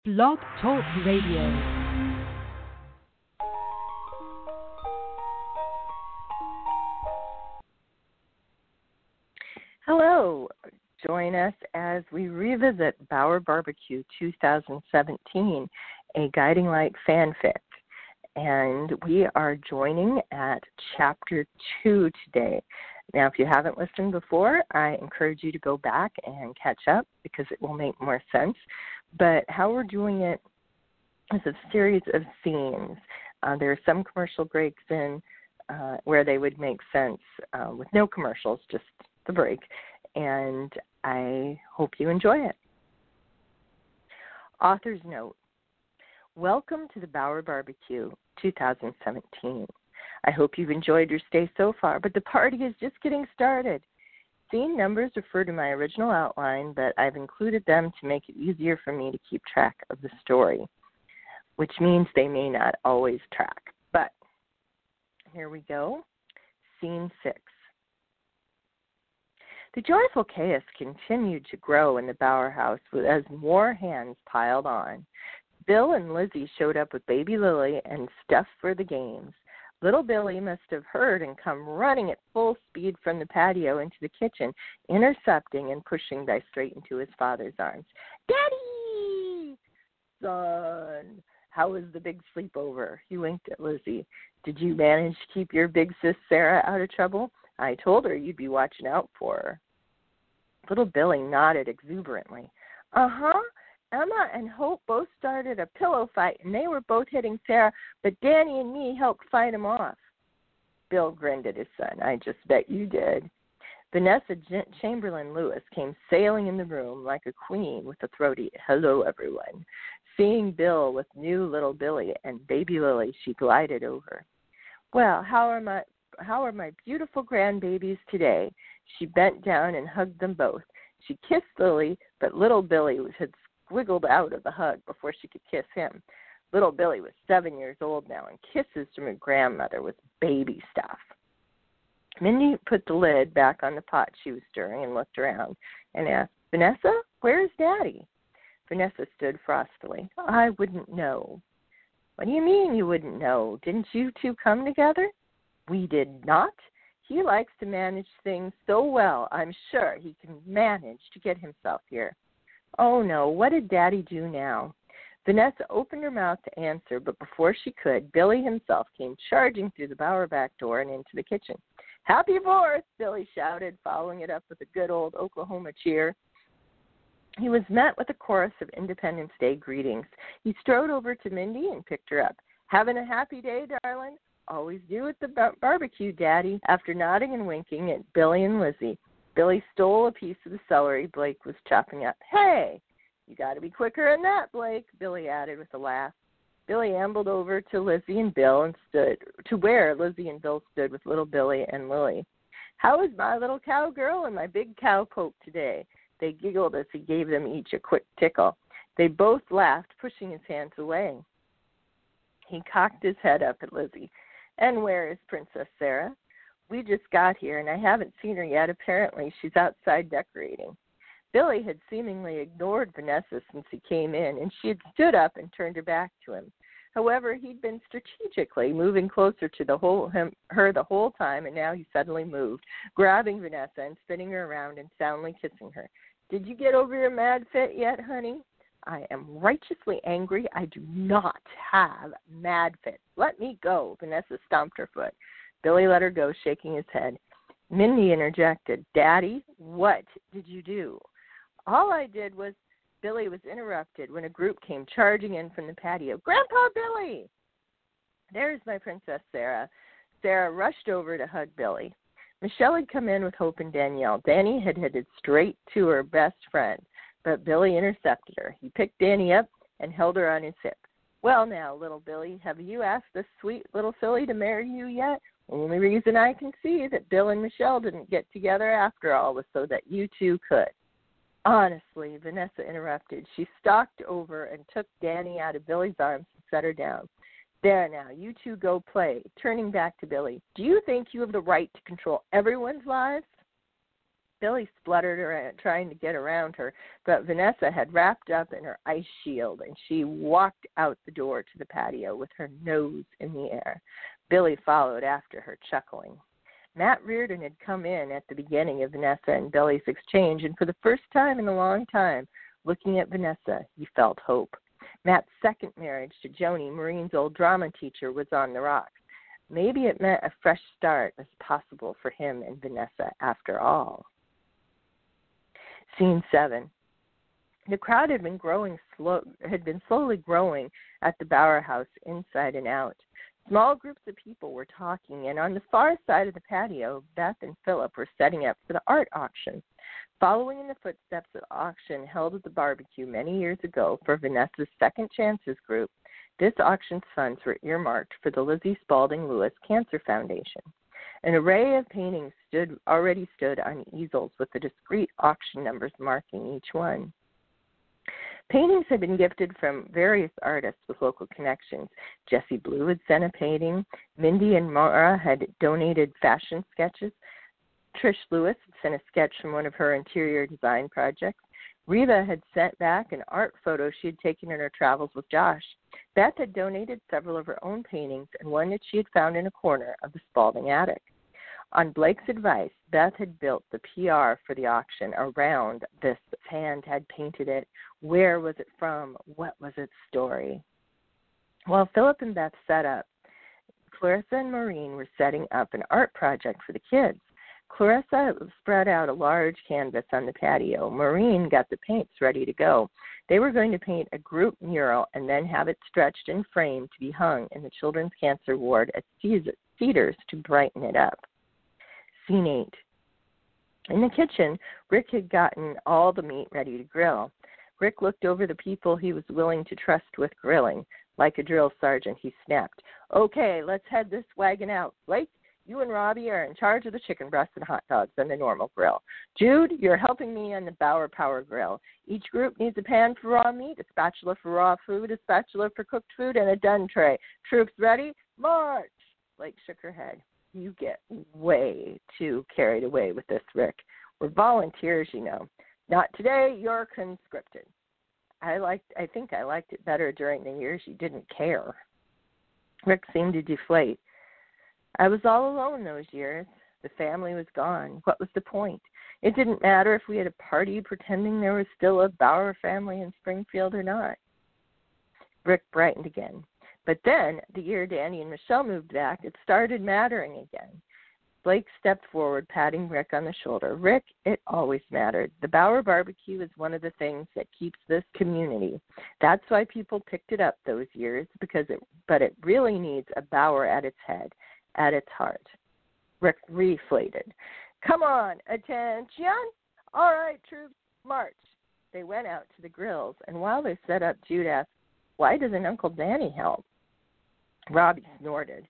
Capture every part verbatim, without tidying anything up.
Blog Talk Radio. Hello. Join us as we revisit Bauer Barbecue twenty seventeen, a Guiding Light fanfic. And we are joining at Chapter two today. Now, if you haven't listened before, I encourage you to go back and catch up because it will make more sense. But how we're doing it is a series of scenes. Uh, there are some commercial breaks in uh, where they would make sense uh, with no commercials, just the break. And I hope you enjoy it. Author's note. Welcome to the Bauer Barbecue twenty seventeen. I hope you've enjoyed your stay so far, but the party is just getting started. Scene numbers refer to my original outline, but I've included them to make it easier for me to keep track of the story, which means they may not always track. But here we go. Scene six. The joyful chaos continued to grow in the Bauer house as more hands piled on. Bill and Lizzie showed up with baby Lily and stuff for the games. Little Billy must have heard and come running at full speed from the patio into the kitchen, intercepting and pushing Di straight into his father's arms. Daddy! Son, how was the big sleepover? He winked at Lizzie. Did you manage to keep your big sis Sarah out of trouble? I told her you'd be watching out for her. Little Billy nodded exuberantly. Uh-huh. Emma and Hope both started a pillow fight, and they were both hitting Sarah, but Danny and me helped fight them off. Bill grinned at his son. I just bet you did. Vanessa Chamberlain Lewis came sailing in the room like a queen with a throaty, hello, everyone. Seeing Bill with new little Billy and baby Lily, she glided over. Well, how are my how are my beautiful grandbabies today? She bent down and hugged them both. She kissed Lily, but little Billy had wiggled out of the hug before she could kiss him. Little Billy was seven years old now, and kisses from her grandmother was baby stuff. Mindy put the lid back on the pot she was stirring and looked around and asked, Vanessa, where's Daddy? Vanessa stood frostily. I wouldn't know. What do you mean you wouldn't know? Didn't you two come together? We did not. He likes to manage things so well, I'm sure he can manage to get himself here. Oh, no, what did Daddy do now? Vanessa opened her mouth to answer, but before she could, Billy himself came charging through the Bauer back door and into the kitchen. Happy Fourth, Billy shouted, following it up with a good old Oklahoma cheer. He was met with a chorus of Independence Day greetings. He strode over to Mindy and picked her up. Having a happy day, darling? Always do at the bar- barbecue, Daddy. After nodding and winking at Billy and Lizzie, Billy stole a piece of the celery Blake was chopping up. Hey, you got to be quicker than that, Blake, Billy added with a laugh. Billy ambled over to Lizzie and Bill and stood to where Lizzie and Bill stood with little Billy and Lily. How is my little cowgirl and my big cowpoke today? They giggled as he gave them each a quick tickle. They both laughed, pushing his hands away. He cocked his head up at Lizzie. And where is Princess Sarah? We just got here, and I haven't seen her yet. Apparently, she's outside decorating. Billy had seemingly ignored Vanessa since he came in, and she had stood up and turned her back to him. However, he'd been strategically moving closer to the whole him, her the whole time, and now he suddenly moved, grabbing Vanessa and spinning her around and soundly kissing her. Did you get over your mad fit yet, honey? I am righteously angry. I do not have mad fits. Let me go. Vanessa stomped her foot. Billy let her go, shaking his head. Mindy interjected, Daddy, what did you do? All I did was, Billy was interrupted when a group came charging in from the patio. Grandpa Billy! There's my Princess Sarah. Sarah rushed over to hug Billy. Michelle had come in with Hope and Danielle. Danny had headed straight to her best friend, but Billy intercepted her. He picked Danny up and held her on his hip. Well now, little Billy, have you asked this sweet little filly to marry you yet? Only reason I can see that Bill and Michelle didn't get together after all was so that you two could. Honestly, Vanessa interrupted. She stalked over and took Danny out of Billy's arms and set her down. There now, you two go play. Turning back to Billy, do you think you have the right to control everyone's lives? Billy spluttered around, trying to get around her, but Vanessa had wrapped up in her ice shield, and she walked out the door to the patio with her nose in the air. Billy followed after her, chuckling. Matt Reardon had come in at the beginning of Vanessa and Billy's exchange, and for the first time in a long time, looking at Vanessa, he felt hope. Matt's second marriage to Joni, Maureen's old drama teacher, was on the rocks. Maybe it meant a fresh start was possible for him and Vanessa after all. Scene seven. The crowd had been growing slow, had been slowly growing at the Bauer House inside and out. Small groups of people were talking, and on the far side of the patio, Beth and Philip were setting up for the art auction. Following in the footsteps of the auction held at the barbecue many years ago for Vanessa's Second Chances group, this auction's funds were earmarked for the Lizzie Spalding Lewis Cancer Foundation. An array of paintings stood already stood on easels with the discrete auction numbers marking each one. Paintings had been gifted from various artists with local connections. Jessie Blue had sent a painting. Mindy and Maura had donated fashion sketches. Trish Lewis had sent a sketch from one of her interior design projects. Reva had sent back an art photo she had taken in her travels with Josh. Beth had donated several of her own paintings and one that she had found in a corner of the Spalding attic. On Blake's advice, Beth had built the P R for the auction around this. Hand had painted it. Where was it from? What was its story? While Philip and Beth set up, Clarissa and Maureen were setting up an art project for the kids. Clarissa spread out a large canvas on the patio. Maureen got the paints ready to go. They were going to paint a group mural and then have it stretched and framed to be hung in the Children's Cancer Ward at Cedars to brighten it up. Scene eight. In the kitchen, Rick had gotten all the meat ready to grill. Rick looked over the people he was willing to trust with grilling. Like a drill sergeant, he snapped, "Okay, let's head this wagon out. Blake, you and Robbie are in charge of the chicken breasts and hot dogs on the normal grill. Jude, you're helping me on the Bauer Power Grill. Each group needs a pan for raw meat, a spatula for raw food, a spatula for cooked food, and a done tray. Troops ready? March!" Blake shook her head. "You get way too carried away with this, Rick. We're volunteers, you know. Not today, you're conscripted." I liked. I think I liked it better during the years you didn't care. Rick seemed to deflate. I was all alone those years. The family was gone. What was the point? It didn't matter if we had a party pretending there was still a Bauer family in Springfield or not. Rick brightened again. But then, the year Danny and Michelle moved back, it started mattering again. Blake stepped forward, patting Rick on the shoulder. "Rick, it always mattered. The Bauer barbecue is one of the things that keeps this community. That's why people picked it up those years, because it, but it really needs a Bauer at its head, at its heart." Rick reflated. "Come on, attention! All right, troops, march." They went out to the grills, and while they set up, Jude asked, "Why doesn't Uncle Danny help?" Robbie snorted.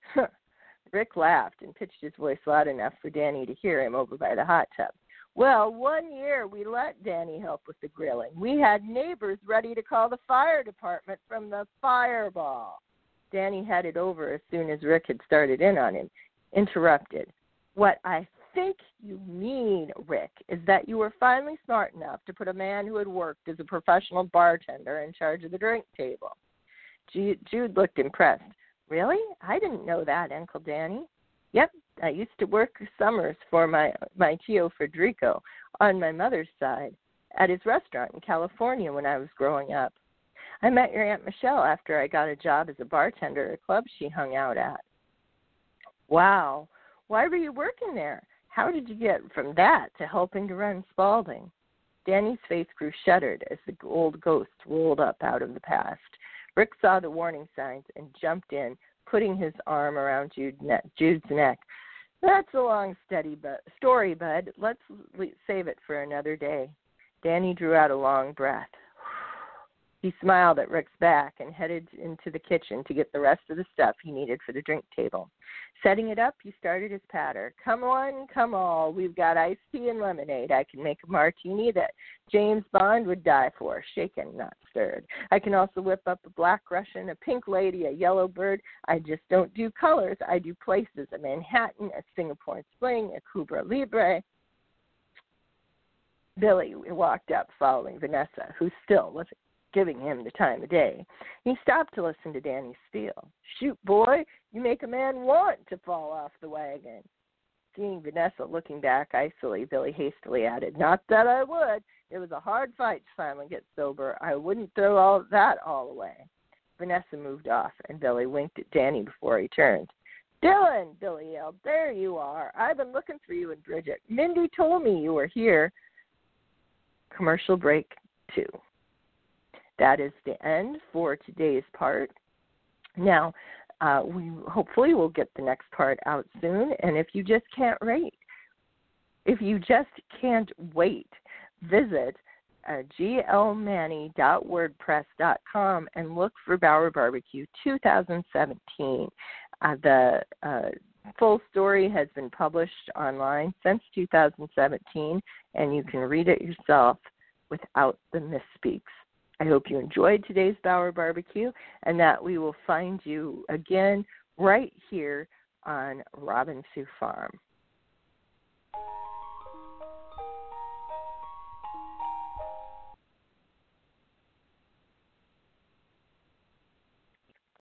Rick laughed and pitched his voice loud enough for Danny to hear him over by the hot tub. "Well, one year we let Danny help with the grilling. We had neighbors ready to call the fire department from the fireball." Danny headed over as soon as Rick had started in on him, interrupted. "What I think you mean, Rick, is that you were finally smart enough to put a man who had worked as a professional bartender in charge of the drink table." Jude looked impressed. "Really? I didn't know that, Uncle Danny." "Yep, I used to work summers for my, my Tio Federico on my mother's side at his restaurant in California when I was growing up. I met your Aunt Michelle after I got a job as a bartender at a club she hung out at." "Wow. Why were you working there? How did you get from that to helping to run Spalding?" Danny's face grew shuttered as the old ghost rolled up out of the past. Rick saw the warning signs and jumped in, putting his arm around Jude's neck. "That's a long steady bu- story, bud. Let's save it for another day." Danny drew out a long breath. He smiled at Rick's back and headed into the kitchen to get the rest of the stuff he needed for the drink table. Setting it up, he started his patter. "Come one, come all. We've got iced tea and lemonade. I can make a martini that James Bond would die for, shaken, not stirred. I can also whip up a black Russian, a pink lady, a yellow bird. I just don't do colors. I do places, a Manhattan, a Singapore Sling, a Cuba Libre." Billy walked up following Vanessa, who still wasn't giving him the time of day. He stopped to listen to Danny's spiel. "Shoot, boy, you make a man want to fall off the wagon." Seeing Vanessa looking back icily, Billy hastily added, "Not that I would. It was a hard fight to finally get sober. I wouldn't throw all that all away." Vanessa moved off, and Billy winked at Danny before he turned. "Dylan," Billy yelled, "there you are. I've been looking for you and Bridget. Mindy told me you were here." Commercial break two. That is the end for today's part. Now, uh, we hopefully will get the next part out soon. And if you just can't wait, if you just can't wait, visit uh, g l manny dot wordpress dot com and look for Bauer Barbecue two thousand seventeen. Uh, the uh, full story has been published online since two thousand seventeen, and you can read it yourself without the misspeaks. I hope you enjoyed today's Bauer Barbecue and that we will find you again right here on Robin Sioux Farm.